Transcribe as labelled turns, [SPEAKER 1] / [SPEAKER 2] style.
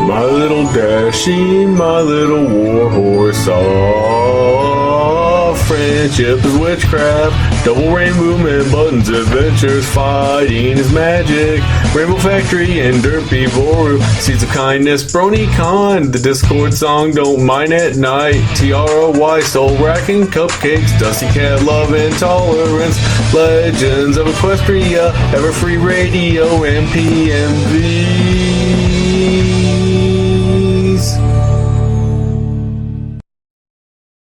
[SPEAKER 1] My little Dashie, my little warhorse. Friendship is witchcraft. Double rainbow man, buttons, adventures, fighting is magic. Rainbow Factory and Derpy Boru. Seeds of kindness, BronyCon. The Discord song, don't mind at night. TROY, soul racking, cupcakes, Dusty Cat, love and tolerance. Legends of Equestria, Everfree Radio, and PMV.